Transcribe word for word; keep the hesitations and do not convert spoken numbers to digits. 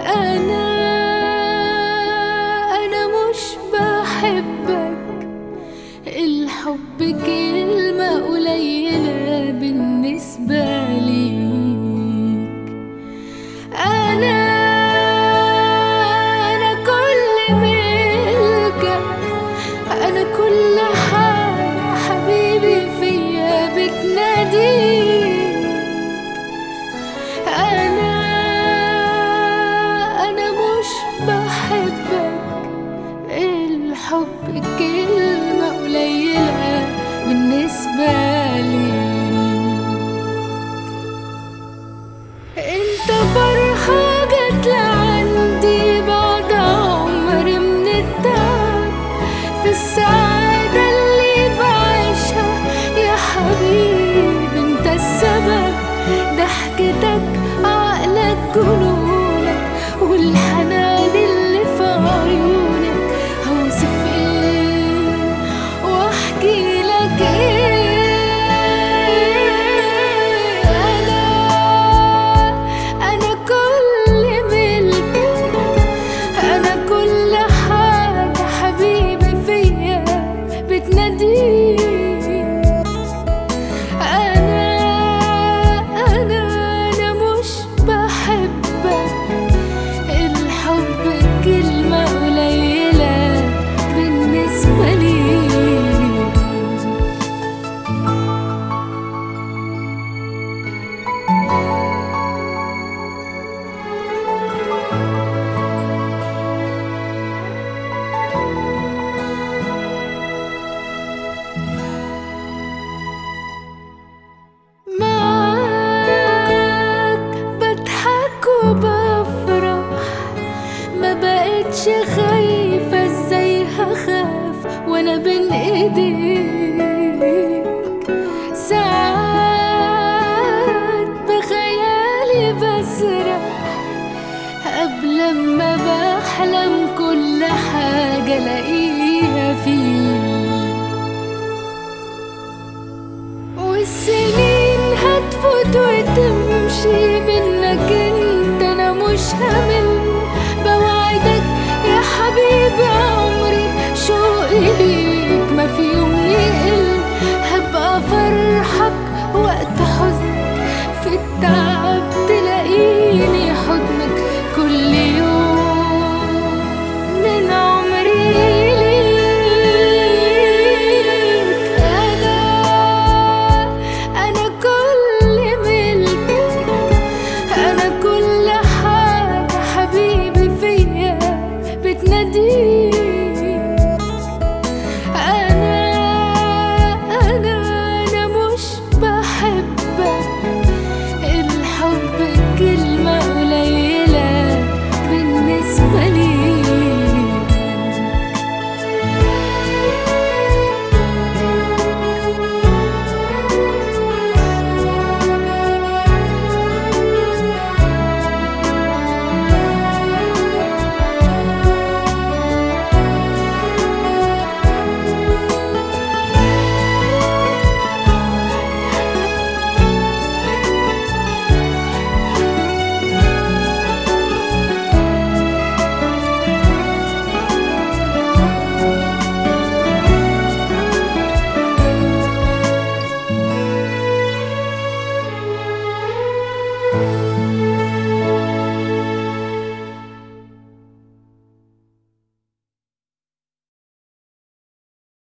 أنا أنا مش بحبك، الحب كلمة قليلة بالنسبة ليك. أنا أنا كل ملكك، أنا كل حاجة حبيبي فيا بتناديك. أنا أنا مش بحبك، الحب كلمة قليلة بالنسبة لي. انت فرحة جت لعندي بعد عمر من التعب، في السعادة اللي بعيشها يا حبيبي انت السبب. ضحكتك عقلك جنونك والحنان اللي في عيونك، هوصف ايه واحكي لك ايه. انا انا كل ملكك، انا كل حاجة حبيبي فيا بتناديك. انا انا انا مش بحبك، الحب كلمة قليلة بالنسبة لي. معاك بضحك وبفرح، ما بقتش خايفة ازاي هخاف وانا بين ايديك. ساعات بخيالي بسرح قبل ما بحلم كل حاجة الاقيها فيك. والسنين هتفوت وتمشي منك انت، انا مش همل بوعدك يا حبيبي.